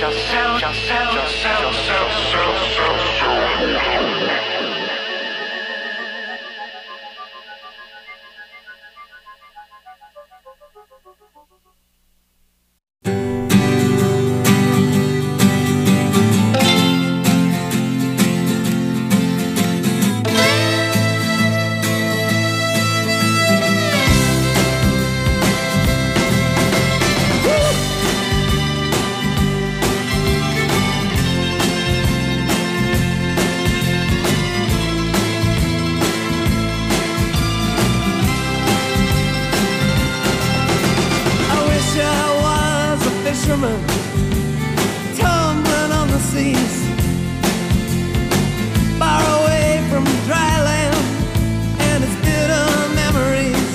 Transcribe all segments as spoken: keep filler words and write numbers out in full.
tumbling on the seas, far away from dry land and its bitter memories,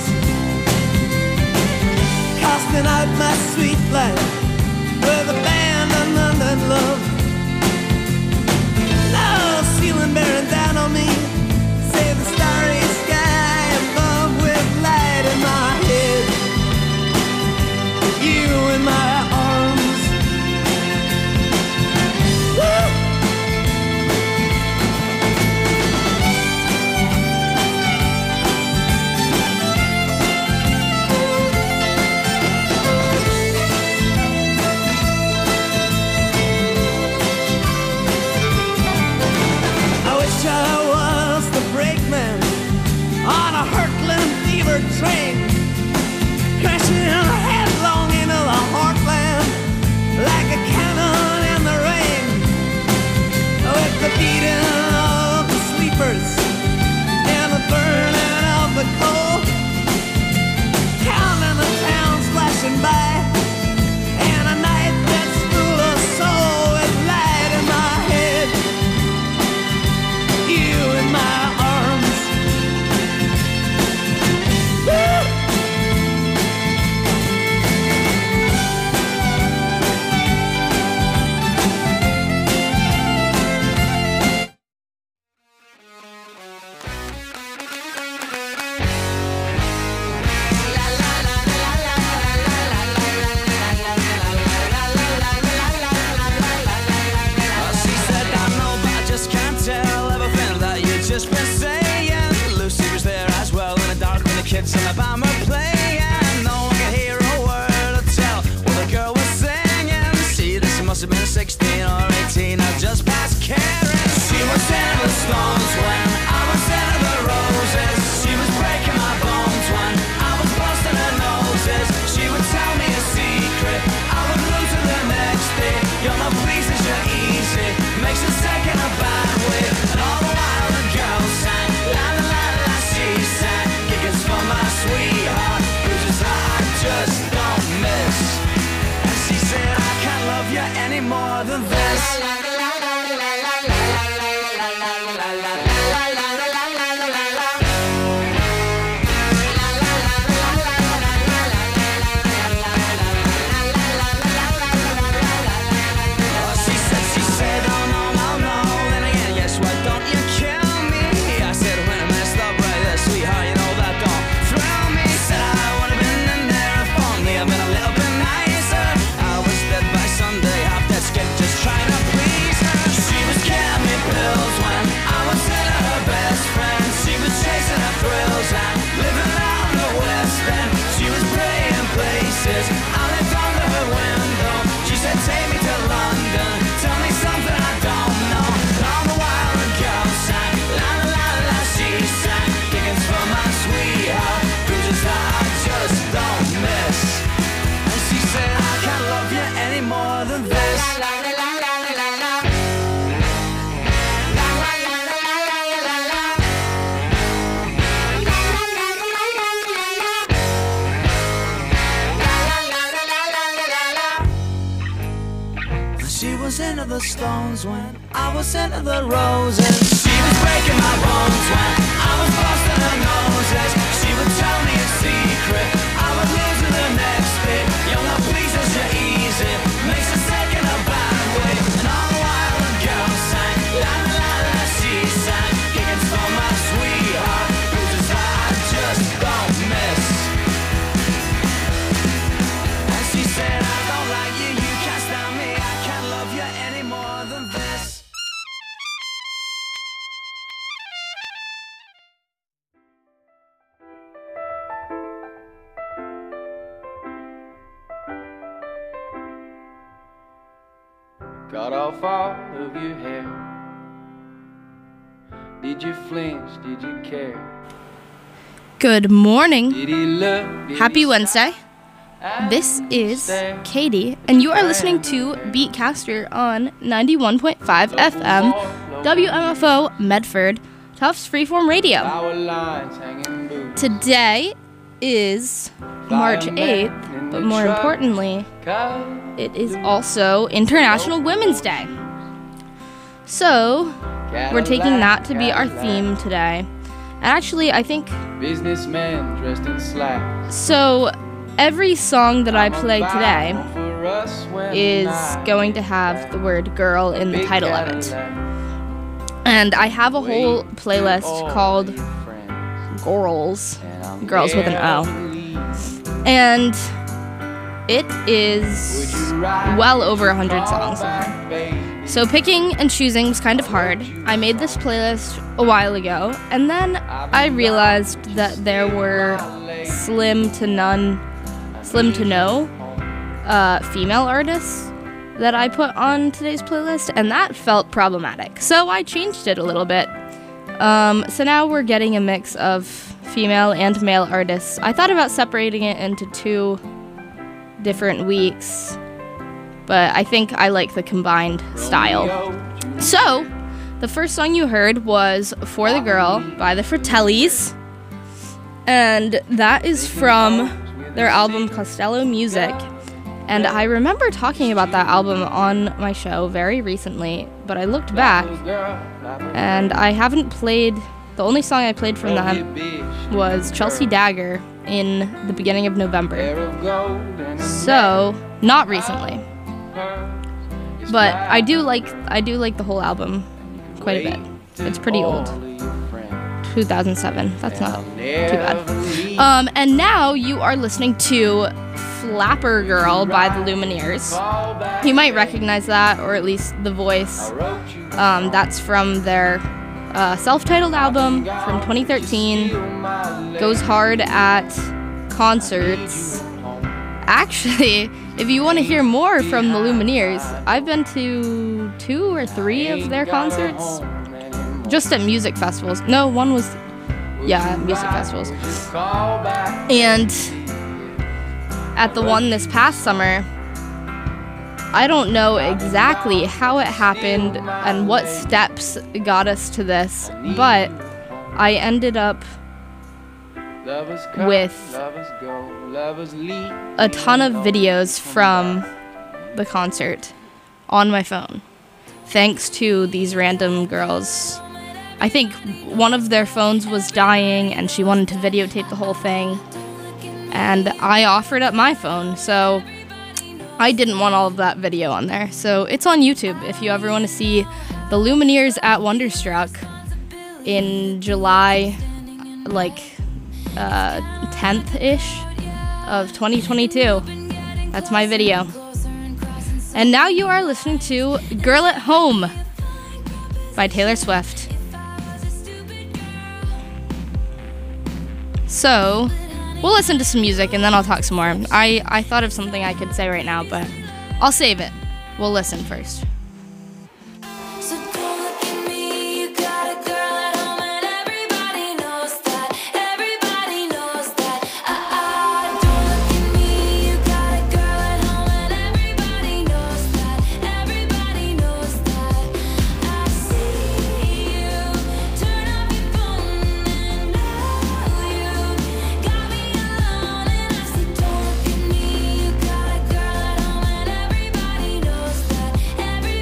casting out my sweet life with abandonment and love. Now ceiling bearing down on me, save the starry sky above with light in my head, you in my arms. Woo! I wish I was the brakeman on a hurtling fever train, crashing headlong into the heartland like a cannon in the rain, with the beating of the sleepers and the burning of the coal, counting the towns flashing by, and a night that's full of soul with light in my head, you in my arms. Woo! Just been saying, Lucy was there as well in the dark when the kids in the band were playing. No one could hear a word or tell what the girl was singing. See, this must have been sixteen or eighteen, I just passed caring. She was in the stones when I was in the roses. She was breaking my bones when I was busting her noses. She would tell me a secret, I would lose her the next day. You're my pleases, you're easy, makes a second a bad way. And all the while the girl sang, la la la la, she sang, giggles for my sweetheart, bruises that I just don't miss. And she said, I can't love you any more than this. Into the stones when I was into the roses. She was breaking my bones when I was busting her noses. She would tell me a secret, I would lose her the next bit. You're my pleases, you're easy, makes a second a bad way. And all the while the girl sang, la la la la, she sang, giggles for my sweetheart, bruises that I just don't miss. And she said, I don't like you, you can't stand me, I can't love you got off all of your hair? Did you flinch? Did you care? Good morning. Did he look? Did Happy he Wednesday. This is Katie, and you are listening to Beatcaster on ninety-one point five F M, W M F O Medford, Tufts Freeform Radio. Our lines hanging boots. Today is March eighth, but more importantly, it is also International Women's Day. So, we're taking that to be our theme today. And actually, I think... Businessmen dressed in slacks. So, every song that I play today is going to have the word girl in the title of it. And I have a whole playlist called Girls, Girls with an O. And it is well over one hundred songs. So picking and choosing was kind of hard. I made this playlist a while ago, and then I realized that there were slim to none, slim to no uh, female artists that I put on today's playlist, and that felt problematic. So I changed it a little bit. Um, so now we're getting a mix of female and male artists. I thought about separating it into two different weeks, but I think I like the combined style. So, the first song you heard was For the Girl by the Fratellis, and that is from their album Costello Music. And I remember talking about that album on my show very recently, but I looked back, and I haven't played, the only song I played from them was Chelsea Dagger in the beginning of November. So, not recently. But I do like I do like the whole album quite a bit. It's pretty old. two thousand seven. That's not too bad. Um, and now you are listening to Flapper Girl by the Lumineers. You might recognize that, or at least the voice. Um, that's from their uh, self-titled album from twenty thirteen. Goes hard at concerts. Actually, if you want to hear more from the Lumineers, I've been to two or three of their concerts. Just at music festivals. No, one was, yeah, music festivals. And at the one this past summer, I don't know exactly how it happened and what steps got us to this, but I ended up with a ton of videos from the concert on my phone, thanks to these random girls. I think one of their phones was dying and she wanted to videotape the whole thing, and I offered up my phone, so I didn't want all of that video on there. So it's on YouTube if you ever want to see the Lumineers at Wonderstruck in July, like uh, tenth-ish of twenty twenty-two. That's my video. And now you are listening to Girl at Home by Taylor Swift. So, we'll listen to some music and then I'll talk some more. I, I thought of something I could say right now, but I'll save it. We'll listen first. Everybody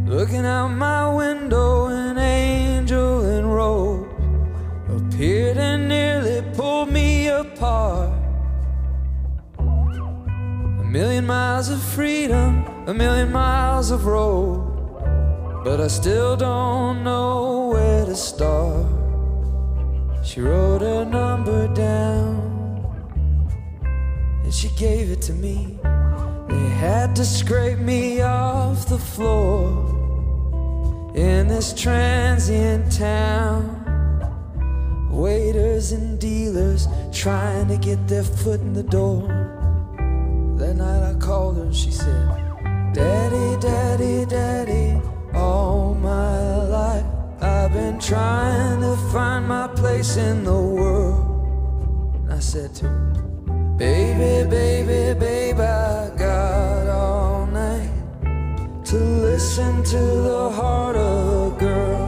Looking out my window, an angel in robe appeared and nearly pulled me apart. A million miles of freedom, a million miles of road, but I still don't know where to start. She wrote her number down and she gave it to me. They had to scrape me off the floor in this transient town. Waiters and dealers trying to get their foot in the door. That night I called her and she said, Daddy, Daddy, Daddy, all my life I've been trying to find my place in the world. And I said to her, Baby, baby, baby, I got all night to listen to the heart of a girl.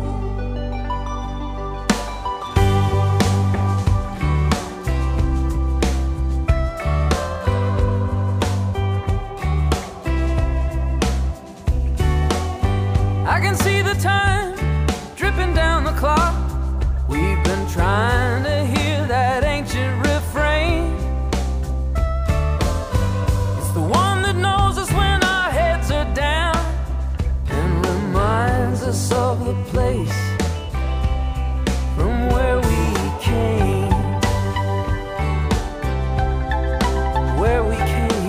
I can see the time dripping down the clock. We've been trying to hear that ancient refrain. It's the one that knows us when our heads are down and reminds us of the place from where we came, where we came.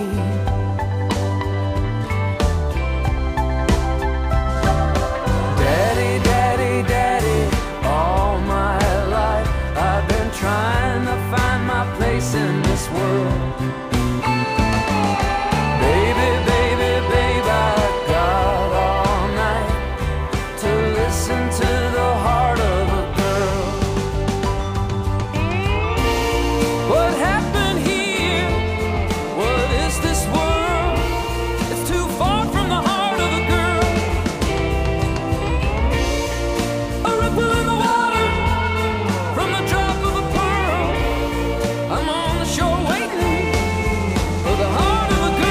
Daddy, Daddy, Daddy, all my life I've been trying to find my place in this world. Baby, baby, baby, I got all night to listen to the heart of a girl. What happened here? What is this world? It's too far from the heart of a girl. A ripple in the water from the drop of a pearl. I'm on the shore waiting for the heart of a girl.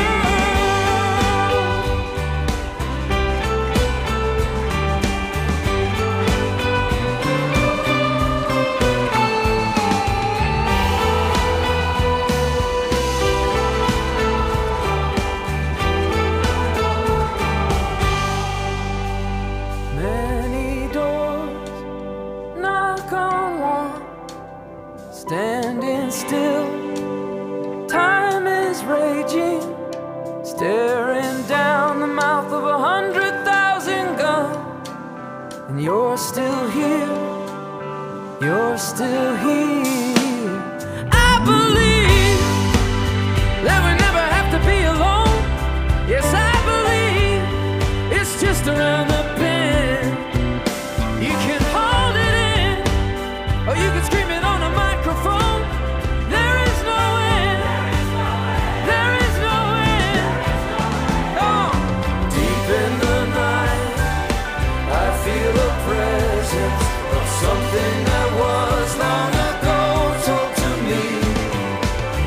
Many doors knock on one, standing still. Time is raging, staring down the mouth of a hundred thousand guns. And you're still here, you're still here. I believe that we never have to be alone. Yes, I believe it's just around the bend. You can hold it in, or you can scream it on a microphone. There is no end. There is no end. Oh. Deep in the night, I feel a presence of something that was long ago told to me.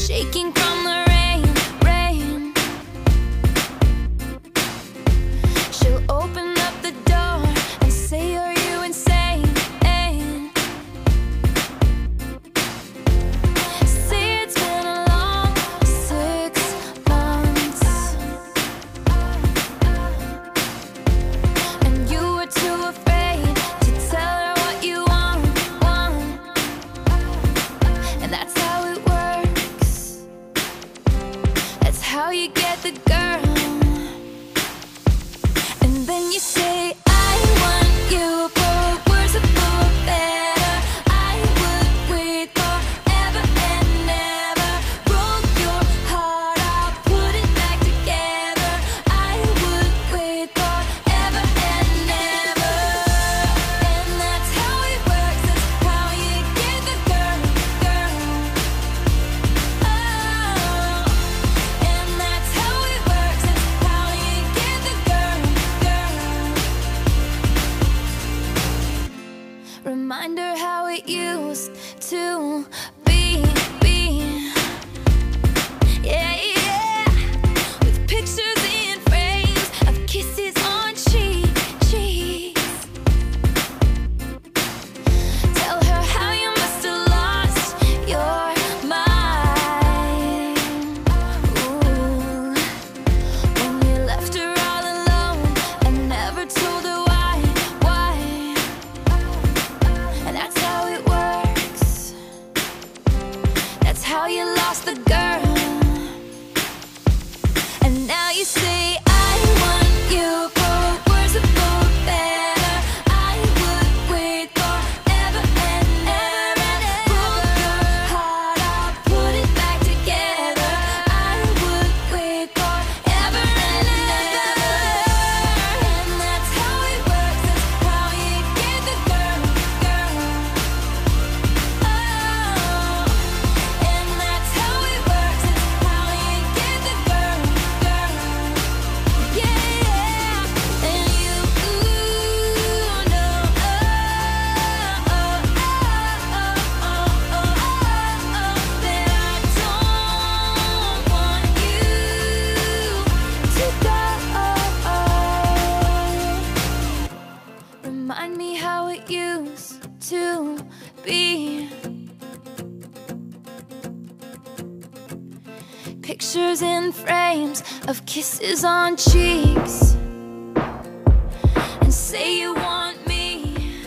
shaking from the rain, rain. She'll open up the door and say, are you insane? Say it's been a long six months and you were too afraid to tell her what you want, want. And that's how it works. That's how you get the girl. And then you say, I want you for worse or for better. I would wait forever and ever. Broke your heart, I'll put it back together. I would wait forever and ever. And that's how it works. That's how you get the girl, girl. Oh, and that's how it works. That's how you get the girl, girl. Remind her how it used to be, be. Yeah, yeah. With pictures in frames of kisses on cheek, cheeks. Tell her how you must have lost your mind. Ooh. When you left her all alone and never told her why, why. And that's how it works. That's how you lost the girl. And now you say, I want you for worse or for better. I would wait forever and ever. Broke your heart, I'll put it back together. I would wait forever and ever. And that's how it works. That's how you get the girl, girl. Oh, and that's how it works. That's how you get the girl, girl. Yeah, yeah. And you ooh, no, oh, oh, oh, oh, oh, oh, oh, that I don't want you to go. Remind me how it used to be. Pictures in frames of kisses on cheeks. And say you want me.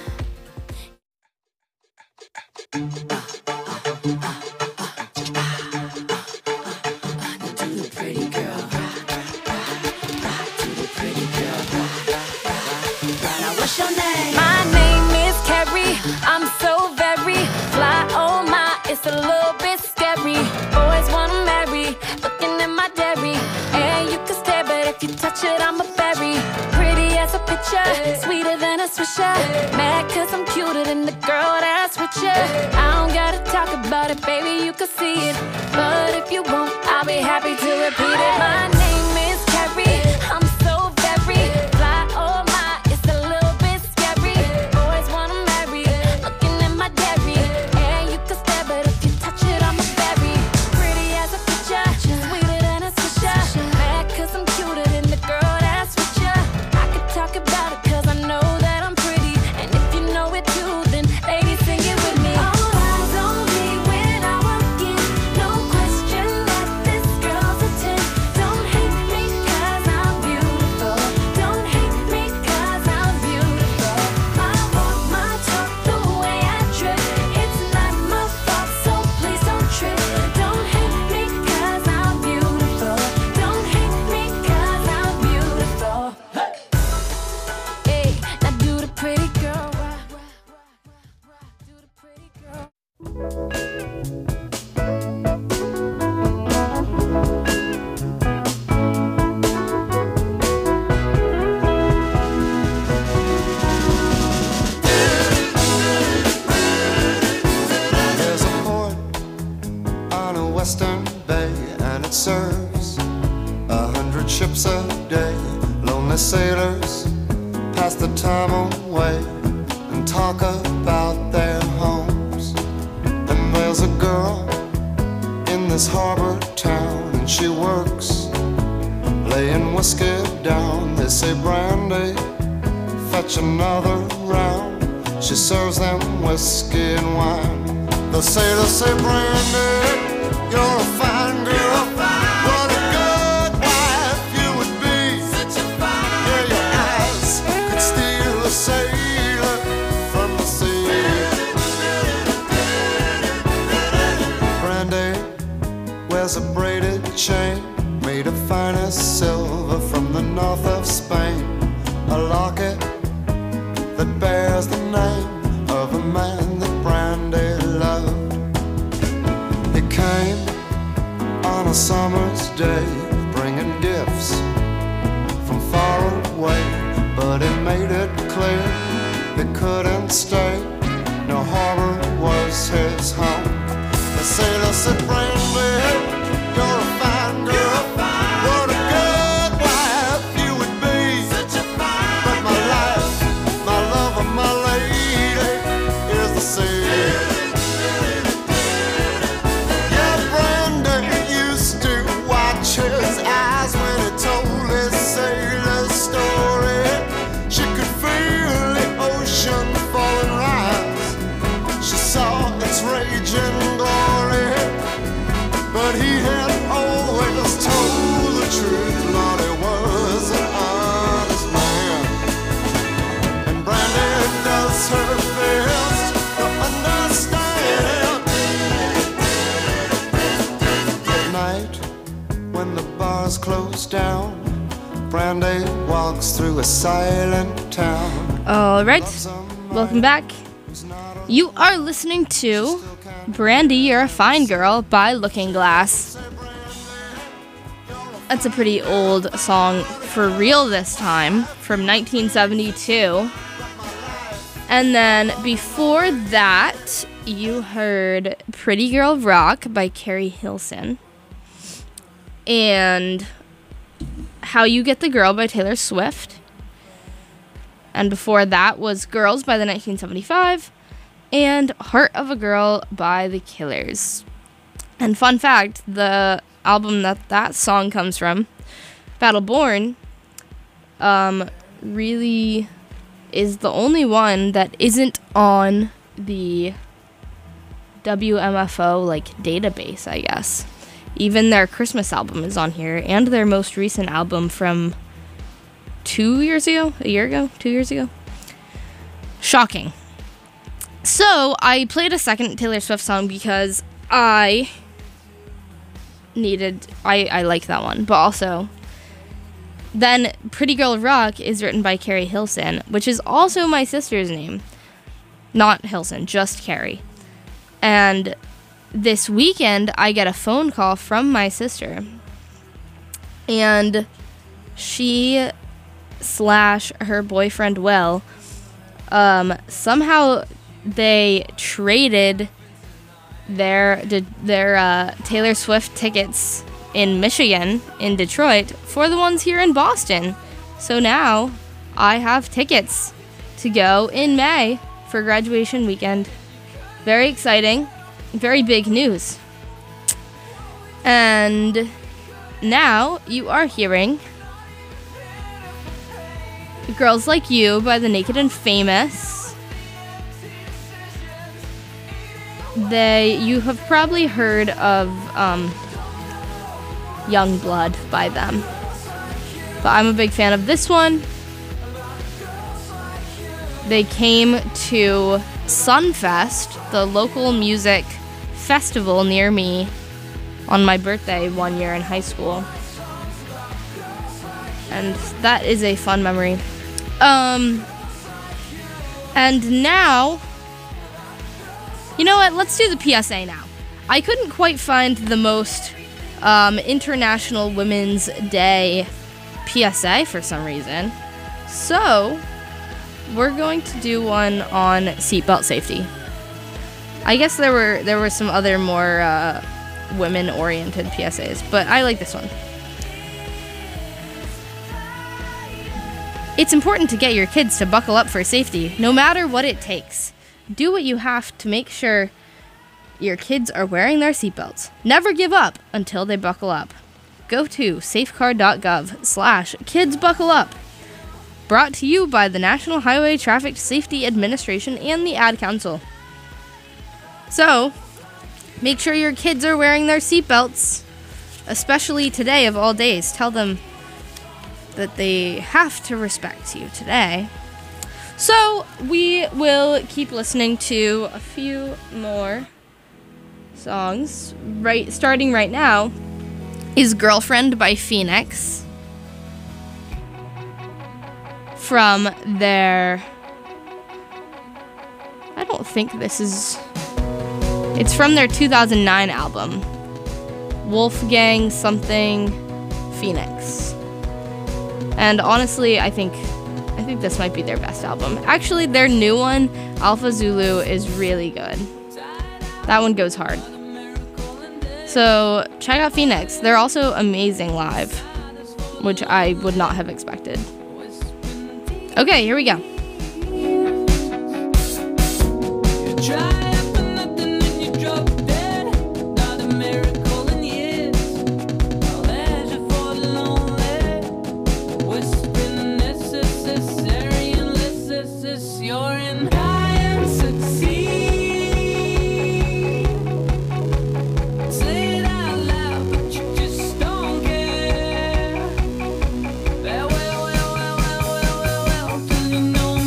What's your name? My name is Carrie. I'm so very fly. Oh my, it's a little bit scary. Always wanna marry. Looking at my dairy. And you can stare, but if you touch it, I'm a berry. Pretty as a picture, sweeter than a swisher. Mad cause I'm cuter than the girl that's with you. I don't gotta talk about it, baby, you can see it. But if you won't, I'll be happy to repeat it. My name is Carrie. I'm so very fly. Oh my, it's a little bit scary. Always wanna marry. Looking at my dairy. And you can stare, but if you touch it, I'm a berry. Pretty as a picture, sweeter than a swisher. Mad cause I'm cuter than the girl that's with you. I could talk about it cause I know that I'm pretty. And if you know it too, then ladies, sing it with me. All eyes on me when I walk in. No question that this girl's a ten. Don't hate me cause I'm beautiful. Don't hate me cause I'm beautiful. My walk, my talk, the way I trip. It's not my fault, so please don't trip. Don't hate me cause I'm beautiful. Don't hate me cause I'm beautiful. Hey, now do the pretty girl. Rock, rock, rock, rock, rock. Do the pretty girl. There's a port on a western bay, and it serves a hundred ships a day. Lonely sailors pass the time away and talk about their homes. And there's a girl in this harbor town, and she works laying whiskey down. They say, Brandy, fetch another round. She serves them whiskey and wine. They say, they say, Brandy, you're a fine girl. What a good wife you would be. Yeah, your eyes could steal a sailor from the sea. Brandy wears a braided chain made of finest silver from the north of Spain, a locket that bears the name of a man that Brandy loved. He came on a summer's day, bringing gifts from far away, but he made it clear he couldn't stay. No harbor was his home. The sailor said, Brandy, you're a fine girl. What a good wife you would be. But my life, my love, and my lady is the sea. Yeah, Brandy used to watch his eyes when he told his sailor story. She could feel the ocean fall and rise. She saw its raging glory, but he had always told the truth. Lord, he was an honest man, and Brandy does her best to understand. At night, when the bars close down, Brandy walks through a silent town. All right, welcome back. You are listening to Brandy, You're a Fine Girl by Looking Glass. That's a pretty old song for real this time, from nineteen seventy-two. And then before that, you heard Pretty Girl Rock by Carrie Hilson. And How You Get the Girl by Taylor Swift. And before that was Girls by the nineteen seventy-five. And Heart of a Girl by The Killers. And fun fact, the album that that song comes from, Battleborn, um, really is the only one that isn't on the W M F O, like, database, I guess. Even their Christmas album is on here, and their most recent album from two years ago? A year ago? Two years ago? Shocking. So, I played a second Taylor Swift song because I needed... I, I like that one, but also... Then, Pretty Girl Rock is written by Carrie Hilson, which is also my sister's name. Not Hilson, just Carrie. And this weekend, I get a phone call from my sister. And she slash her boyfriend, Will, um, somehow they traded their, their uh, Taylor Swift tickets in Michigan, in Detroit, for the ones here in Boston. So now I have tickets to go in May for graduation weekend. Very exciting, very big news. And now you are hearing Girls Like You by The Naked and Famous. They, you have probably heard of um, Young Blood by them, but I'm a big fan of this one. They came to Sunfest, the local music festival near me, on my birthday one year in high school, and that is a fun memory. Um, and now, you know what? Let's do the P S A now. I couldn't quite find the most um, International Women's Day P S A for some reason, so we're going to do one on seatbelt safety. I guess there were there were some other more uh, women-oriented P S As, but I like this one. It's important to get your kids to buckle up for safety, no matter what it takes. Do what you have to make sure your kids are wearing their seatbelts. Never give up until they buckle up. Go to safecar.gov slash kids buckle up. Brought to you by the National Highway Traffic Safety Administration and the Ad Council. So, make sure your kids are wearing their seatbelts, especially today of all days. Tell them that they have to respect you today. So, we will keep listening to a few more songs. Right, starting right now is Girlfriend by Phoenix from their, I don't think this is, it's from their two thousand nine album, Wolfgang something Phoenix. And honestly, I think I think this might be their best album. Actually, their new one, Alpha Zulu, is really good. That one goes hard. So check out Phoenix. They're also amazing live, which I would not have expected. Okay, here we go. No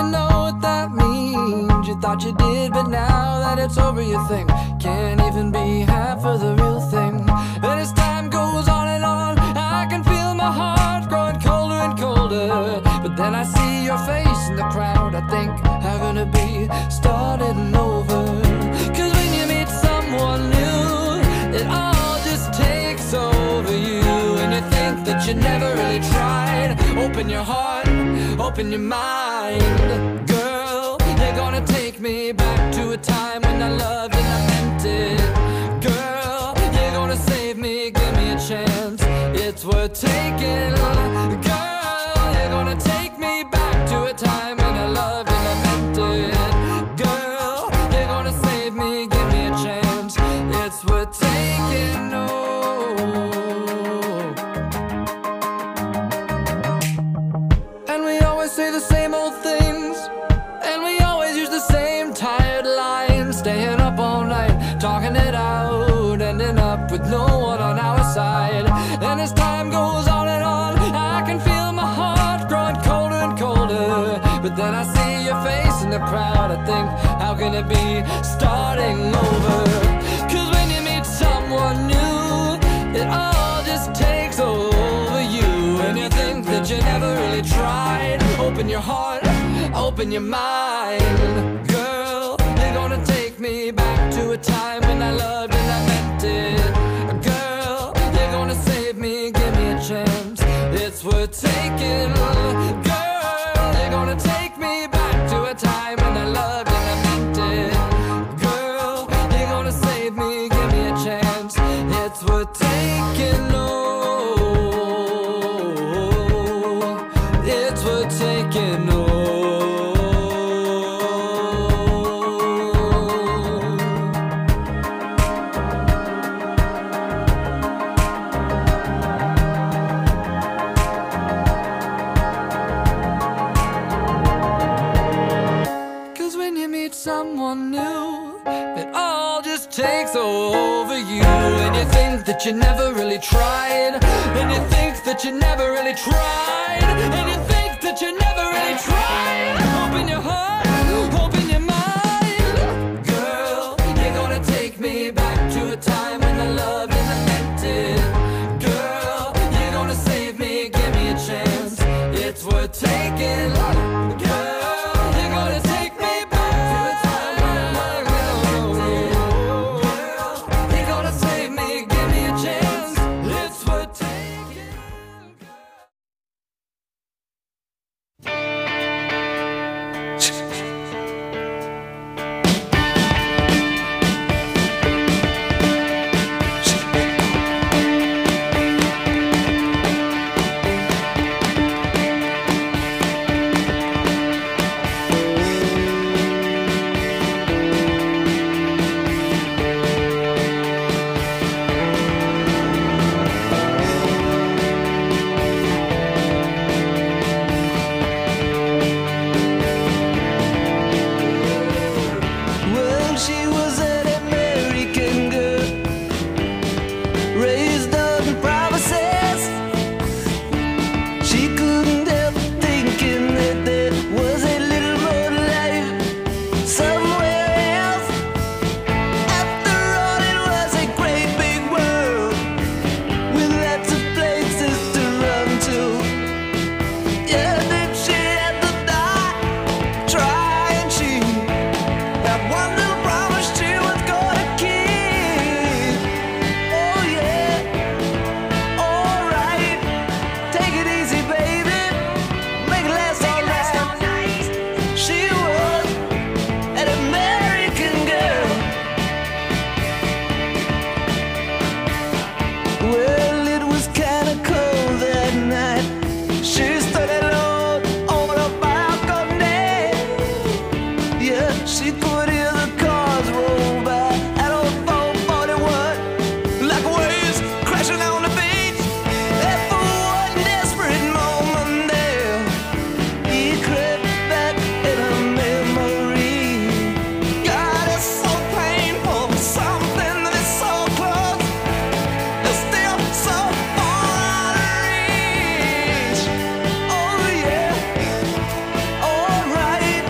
know what that means. You thought you did, but now that it's over, you think can't even be half of the real thing. And as time goes on and on, I can feel my heart growing colder and colder. But then I see your face in the crowd, I think I'm gonna be starting over. Cause when you meet someone new, it all just takes over you. And you think that you never really tried. Open your heart, open your mind. Girl, you're gonna take me back to a time when I loved and I meant it. Girl, you're gonna save me, give me a chance. It's worth taking. Girl, you're gonna take me back to a time when I loved and I meant it. Girl, you're gonna save me, give me a chance. It's worth taking. Oh. And we always say the same old things, and we always use the same tired lines. Staying up all night, talking it out, ending up with no one on our side. And as time goes on and on, I can feel my heart growing colder and colder. But then I see your face in the crowd, I think, how can it be starting over? Cause when you meet someone new, it all just takes over you. And you think that you never really tried. Open your heart, open your mind. Girl, you're gonna take me back to a time when I loved and I meant it. Girl, you're gonna save me, give me a chance. It's worth taking. Girl, you're gonna take me back to a time when I loved and I meant it. Girl, you're gonna save me, give me a chance. It's worth taking. Oh, it's worth taking. Oh. Cause when you meet someone new, it all just takes over you. And you think that you never really tried. And you think that you never really tried. And you think that you never really tried. Open your heart, open your mind. Girl, you're gonna take me back to a time when I loved and I meant it. Girl, you're gonna save me, give me a chance. It's worth taking. Girl, you're gonna take me back to a time when I loved and I meant it. Girl, you're gonna save me, give me a chance. It's worth taking. Well, she was an American girl, raised on promises. She couldn't help thinking that there was a little more to life somewhere else. After all, it was a great big world with lots of places to run to. Yeah, then she had to die trying. She that one little promise she was gonna keep. Oh yeah, alright. Take it easy, baby. Make it last all night. She was an American girl. Well, it was kinda cold that night. She stood alone on a balcony. Yeah, she could hear the cars roll by at old four forty-one, like waves crashing on the beach. And for one desperate moment there, he crept back in her memory. God, it's so painful, something that is so close, is still so far out of reach. Oh yeah, alright.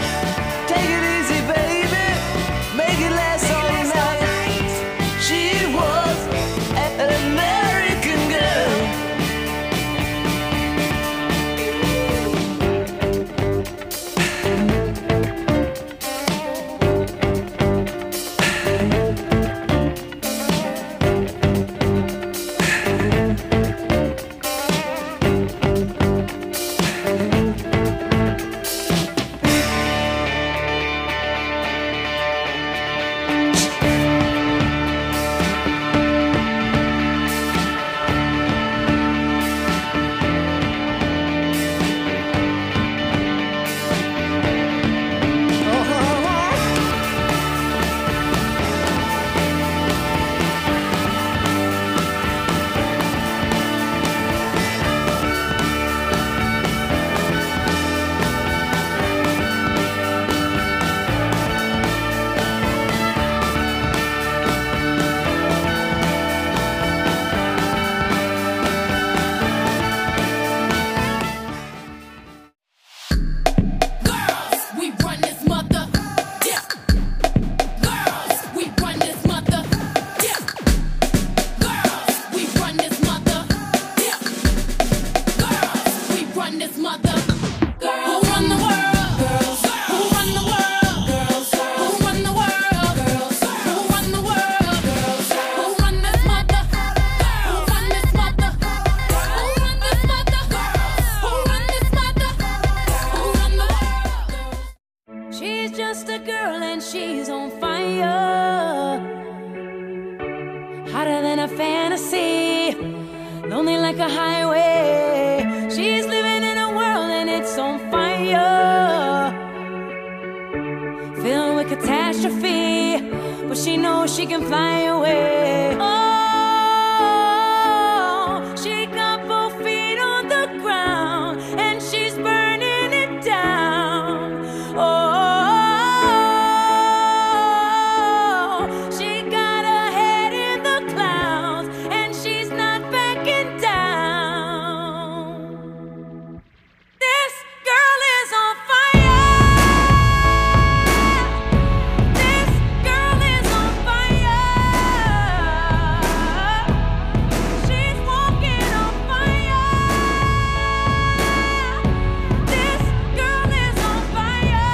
She's just a girl and she's on fire, hotter than a fantasy, lonely like a highway. She's living in a world and it's on fire, filled with catastrophe, but she knows she can fly away. Oh, she got both feet on the ground and she's burning it down. Oh, she got her head in the clouds and she's not backing down. This girl is on fire. This girl is on fire. She's walking on fire. This girl is on fire.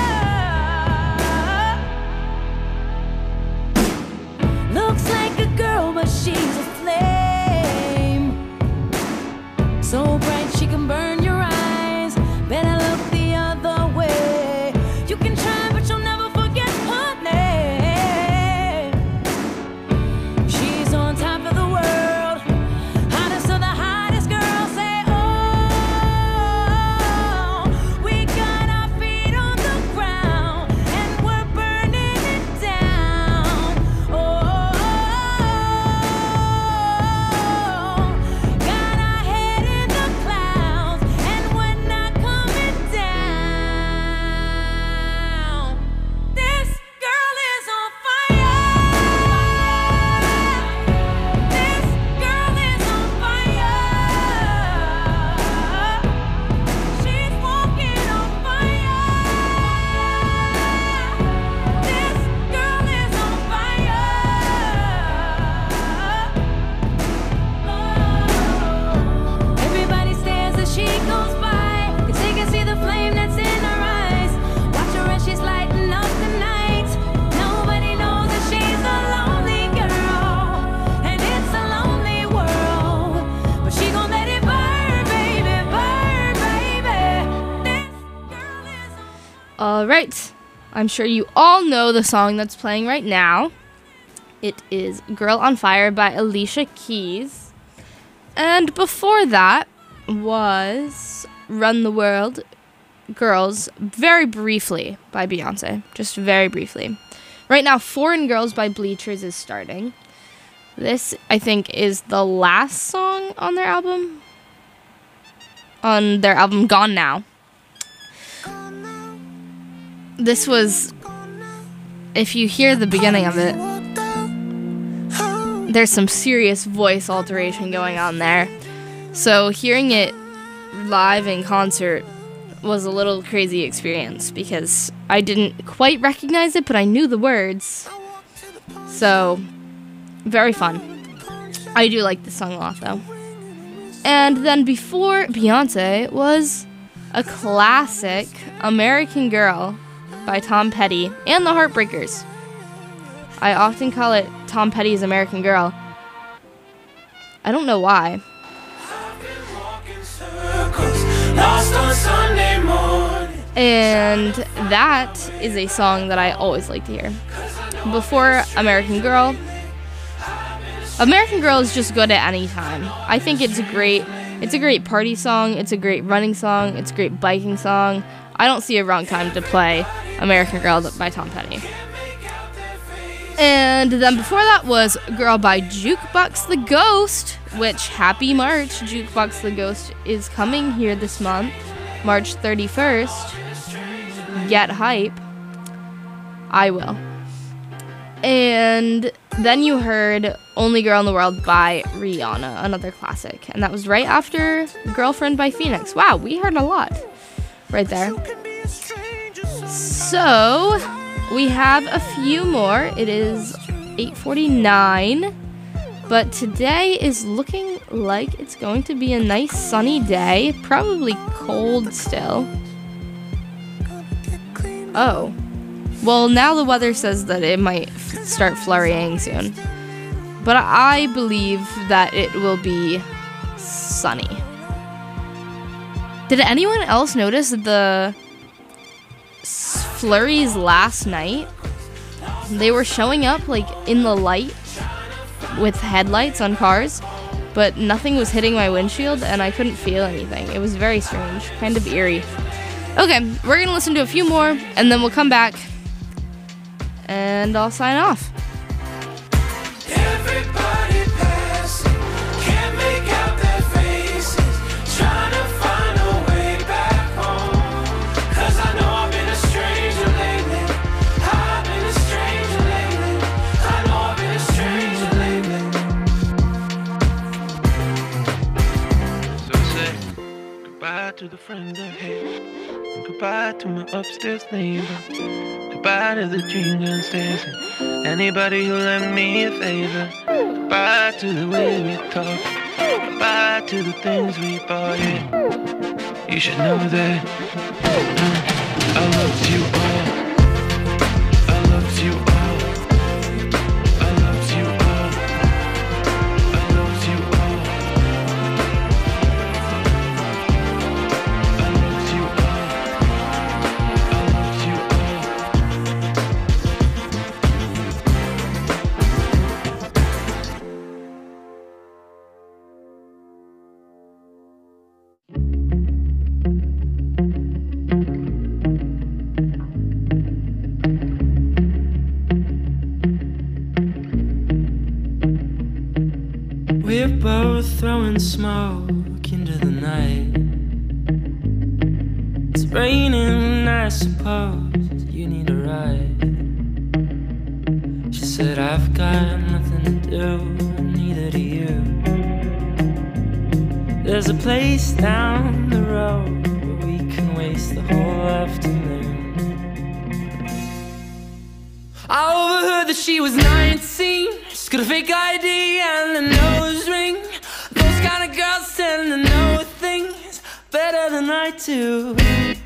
Looks like a girl, but she's a flame, so bright she can burn your eyes. Better look the other way. You can try, but you'll never forget her name. She's on top of the world, hottest of the hottest girls. Say, oh, we got our feet on the ground and we're burning it down. Oh, got our head in the clouds and we're not coming down. This girl is on fire. This girl is on fire. She's walking on fire. This girl is on fire. Everybody stares as she goes by, 'cause they can see the flame that's in her eyes. Watch her as she's lighting up the night. Nobody knows that she's a lonely girl, and it's a lonely world. But she gon' let it burn, baby, burn, baby. This girl is on. All right. I'm sure you all know the song that's playing right now. It is Girl on Fire by Alicia Keys. And before that was Run the World Girls, very briefly, by Beyonce. Just very briefly. Right now, Foreign Girls by Bleachers is starting. This, I think, is the last song on their album. On their album Gone Now. This was, if you hear the beginning of it, there's some serious voice alteration going on there. So hearing it live in concert was a little crazy experience because I didn't quite recognize it, but I knew the words. So, very fun. I do like this song a lot, though. And then before Beyonce was a classic, American Girl by Tom Petty and the Heartbreakers. I often call it Tom Petty's American Girl. I don't know why. And that is a song that I always like to hear. Before American Girl, American Girl is just good at any time. I think it's a great, it's a great party song. It's a great running song. It's a great biking song. I don't see a wrong time to play American Girl by Tom Petty. And then before that was Girl by Jukebox the Ghost, which, happy March, Jukebox the Ghost is coming here this month, March thirty-first. Get hype. I will. And then you heard Only Girl in the World by Rihanna, another classic. And that was right after Girlfriend by Phoenix. Wow, we heard a lot right there. So, we have a few more. It is eight forty-nine. But today is looking like it's going to be a nice sunny day. Probably cold still. Oh. Well, now the weather says that it might f- start flurrying soon. But I believe that it will be sunny. Did anyone else notice that the s- flurries last night, they were showing up like in the light with headlights on cars, but nothing was hitting my windshield and I couldn't feel anything. It was very strange, kind of eerie. Okay, we're gonna listen to a few more and then we'll come back and I'll sign off. Everybody passing, can't make out their faces, trying to find a way back home. Cause I know I've been a stranger lately, I've been a stranger lately, I know I've been a stranger lately. So say goodbye to the friend I hate, and goodbye to my upstairs neighbor, goodbye to the dream downstairs, and anybody who lent me a favor. Goodbye to the way we talk, goodbye to the things we bought, yeah. You should know that uh, I loved you all, I loved you all, I loved you all, I loved you all, I loved you all, I loved you all. We're both throwing smoke into the night. It's raining, I suppose you need a ride. She said, I've got nothing to do, neither do you. There's a place down the road where we can waste the whole afternoon. I overheard that she was nineteen. She's got a fake I D and a nose ring. Those kind of girls tend to know things better than I do.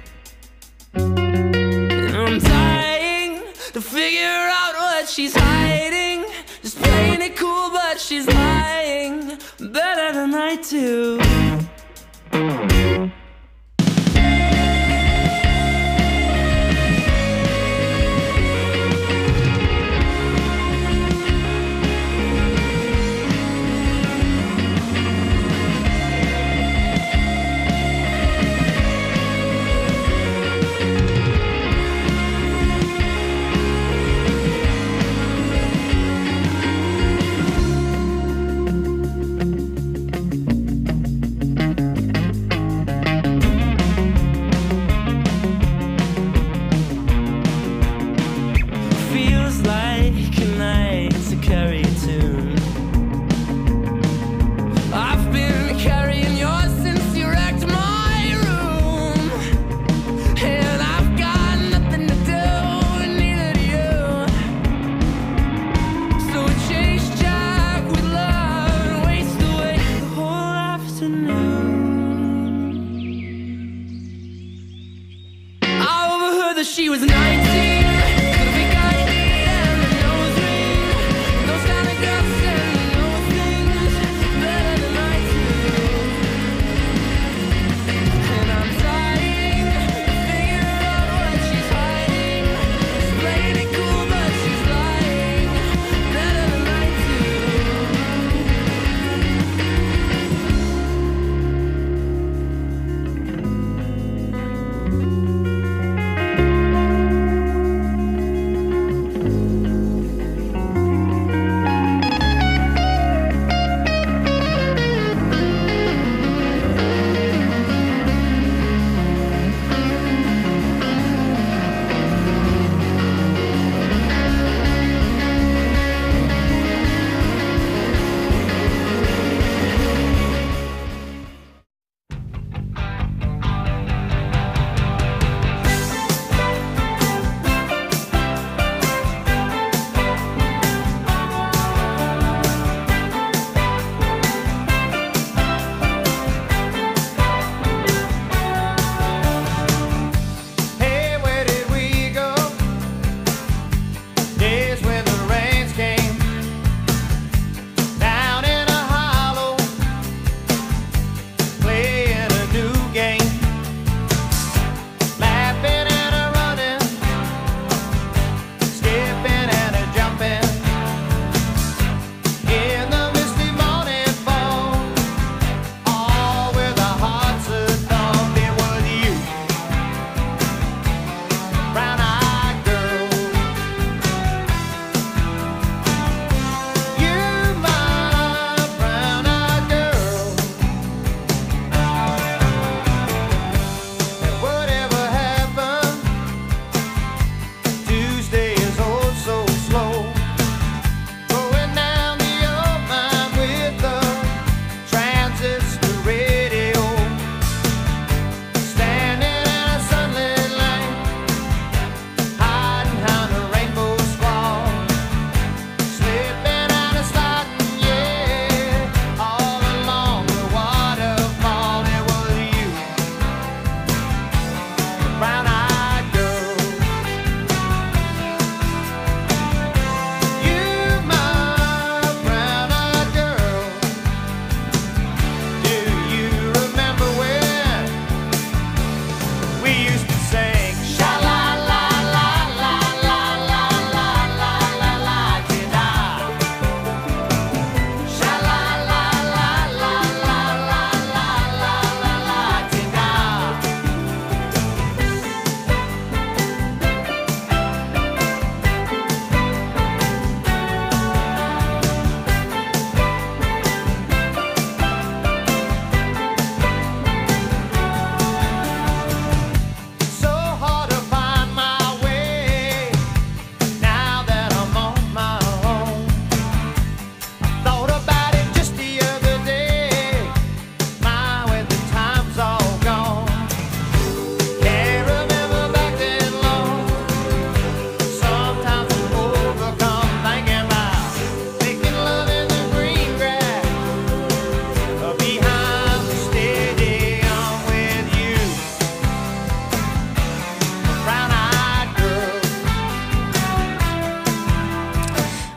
And I'm dying to figure out what she's hiding. Just playing it cool, but she's lying better than I do. She was nineteen.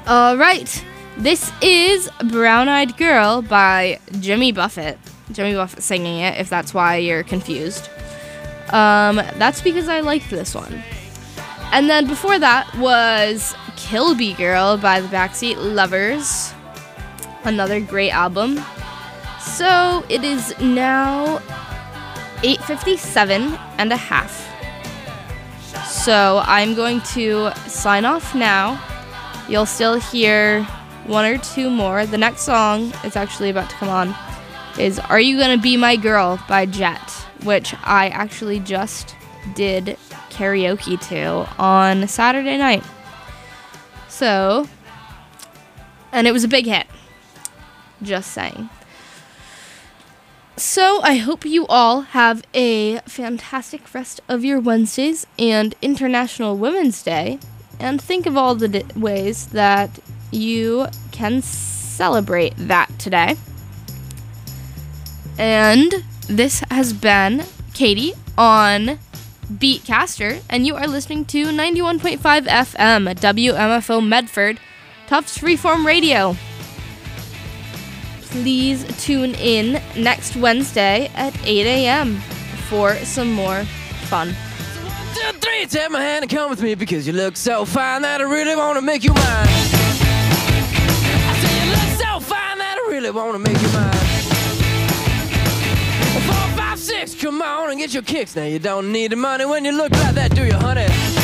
All right. This is Brown Eyed Girl by Jimmy Buffett. Jimmy Buffett singing it, if that's why you're confused. Um, that's because I liked this one. And then before that was Kilby Girl by the Backseat Lovers. Another great album. So it is now eight fifty-seven and a half. So I'm going to sign off now. You'll still hear one or two more. The next song is actually about to come on is Are You Gonna Be My Girl by Jet, which I actually just did karaoke to on Saturday night. So, and it was a big hit. Just saying. So I hope you all have a fantastic rest of your Wednesdays and International Women's Day, and think of all the di- ways that you can celebrate that today. And this has been Katie on Beatcaster, and you are listening to ninety-one point five F M W M F O Medford, Tufts Freeform Radio. Please tune in next Wednesday at eight a.m. for some more fun. One, two, three, take my hand and come with me because you look so fine that I really want to make you mine. I say you look so fine that I really want to make you mine. Four, five, six, come on and get your kicks. Now you don't need the money when you look like that, do you, honey?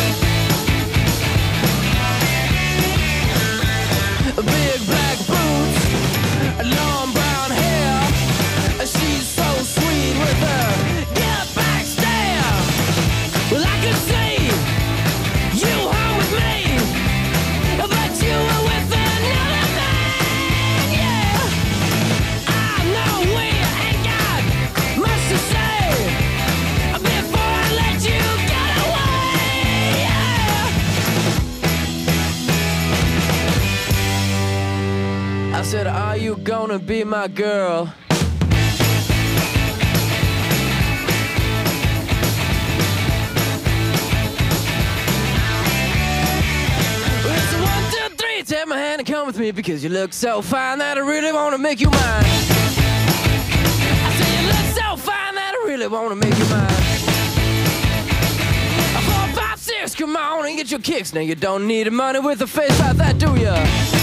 Big black boots, long brown hair. She's so sweet with her get back stare. Well, I could see you home with me, but you were with another man, yeah. I know we ain't got much to say before I let you get away, yeah. I said, are you gonna be my girl? Take my hand and come with me because you look so fine that I really want to make you mine. I say you look so fine that I really want to make you mine. Four, five, six, come on and get your kicks. Now you don't need the money with a face like that, do ya?